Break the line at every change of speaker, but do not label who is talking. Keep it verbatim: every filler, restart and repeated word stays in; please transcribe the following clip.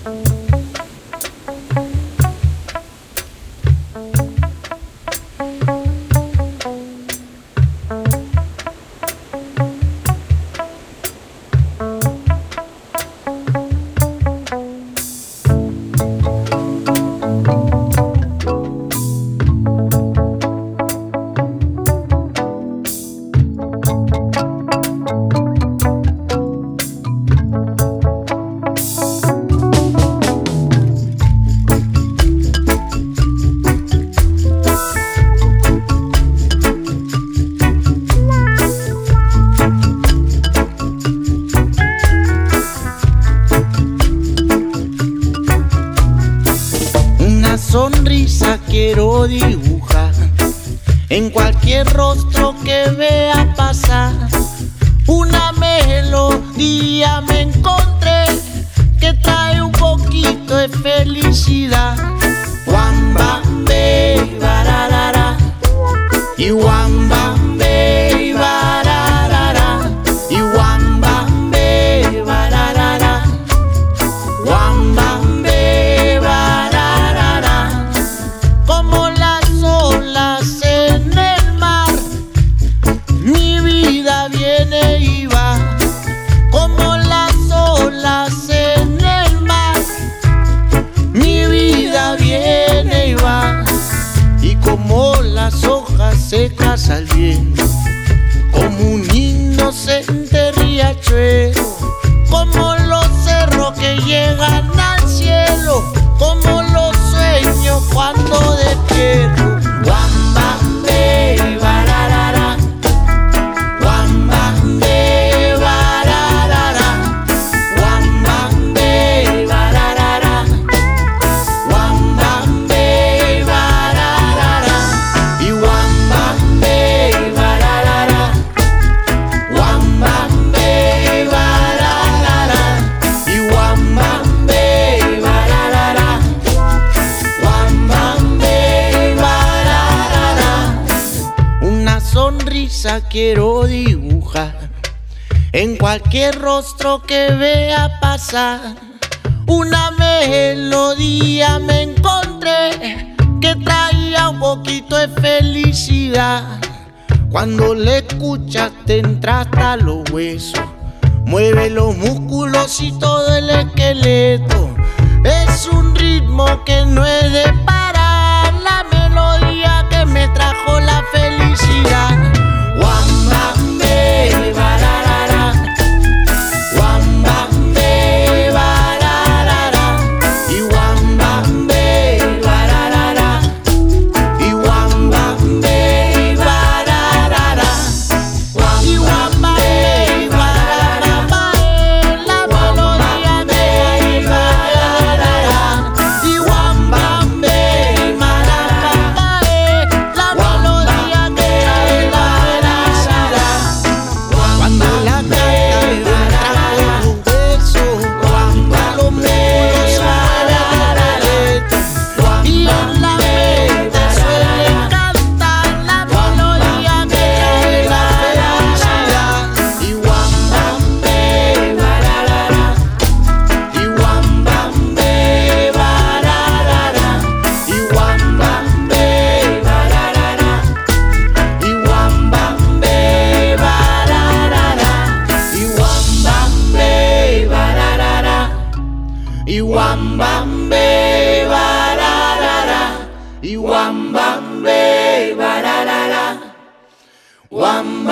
Sonrisa quiero dibujar en cualquier rostro que vea pasar. Una melodía me encontré que trae un poquito de felicidad. Wambambe, bararara, y wambambe, bararara, y wambambe, bararara, wambambe. Como las olas en el mar, mi vida viene y va. Como las olas en el mar, mi vida viene y va. Y como las hojas secas al viento, como un inocente riachuelo, como los cerros que llegan al cielo, como los sueños cuando despierto. Wambambe, bararara, wambambe, bararara, wambambe, bararara, wambambe, bararara, y wambambe, bararara, wambambe, bararara, y wambambe, bararara, wambambe, bararara. Una sonrisa quiero dibujar en cualquier rostro que vea pasar. Una melodía me encontré que traía un poquito de felicidad. Cuando le escuchas te entra hasta los huesos, mueve los músculos y todo el esqueleto. Es un ritmo que no es de parar, la melodía que me trajo la felicidad. Wambambe, bararara, wambambe, bararara, y wambambe, bararara, y wambambe, bararara, y wambambe, bararara, la melodía de bararara, y wambambe, bararara, la melodía que trae la felicidad. Cuando la canta me trajo un beso, cuando los músculos suenan y en la mente suele cantar la melodía que trae la felicidad. Y wambambe, bararara, y wambambe, bararara, y wambambe, bararara, y wambambe, bararara, y wambambe, bararara, y wambambe, bararara, y wambambe, bararara, wambambe.